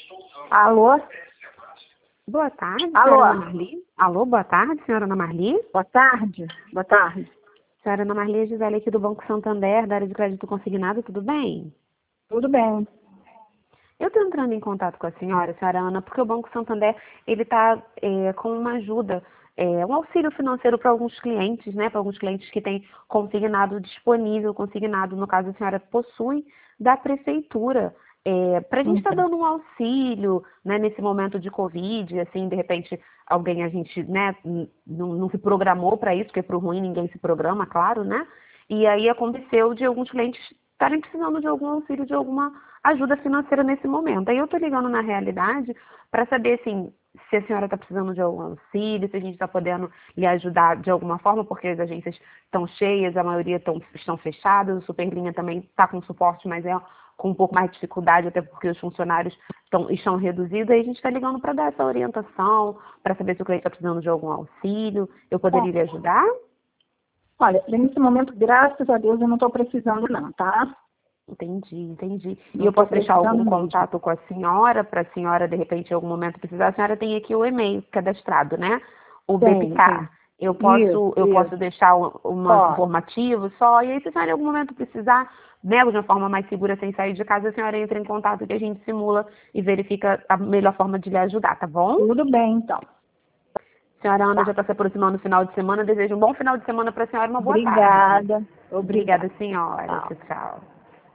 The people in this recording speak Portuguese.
Alô? Boa tarde, Alô? senhora Ana Marli. Alô, boa tarde, senhora Ana Marli. Boa tarde. Boa tarde. Senhora Ana Marli, é Gisele aqui do Banco Santander, da área de crédito consignado, tudo bem? Tudo bem. Eu estou entrando em contato com a senhora Ana, porque o Banco Santander ele está com uma ajuda, um auxílio financeiro para alguns clientes, né? Para alguns clientes que têm consignado disponível, consignado, no caso a senhora possui, da prefeitura. Para a gente estar dando um auxílio, né, nesse momento de Covid, assim, de repente alguém a gente, né, não se programou para isso, porque para o ruim ninguém se programa, claro, né? E aí aconteceu de alguns clientes estarem precisando de algum auxílio, de alguma ajuda financeira nesse momento. Aí eu estou ligando na realidade para saber, assim, se a senhora está precisando de algum auxílio, se a gente está podendo lhe ajudar de alguma forma, porque as agências estão cheias, a maioria estão fechadas, o Superlinha também está com suporte, mas com um pouco mais de dificuldade, até porque os funcionários estão reduzidos. Aí a gente está ligando para dar essa orientação, para saber se o cliente está precisando de algum auxílio, eu poderia lhe ajudar? Olha, nesse momento, graças a Deus, eu não estou precisando não, tá? Entendi. E Não eu estou posso deixar algum precisando mesmo. contato com a senhora, para a senhora, de repente, em algum momento precisar? A senhora tem aqui o e-mail cadastrado, né? O Tem. BPK. Eu Isso. posso deixar uma Ó, informativo só, e aí se a senhora em algum momento precisar, né, de uma forma mais segura, sem sair de casa, a senhora entra em contato que a gente simula e verifica a melhor forma de lhe ajudar, tá bom? tudo bem, então. Senhora Ana já Tá. está se aproximando do final de semana, desejo um bom final de semana para a senhora e uma boa tarde. Obrigada. Obrigada, Obrigada. senhora. Tchau. Tchau.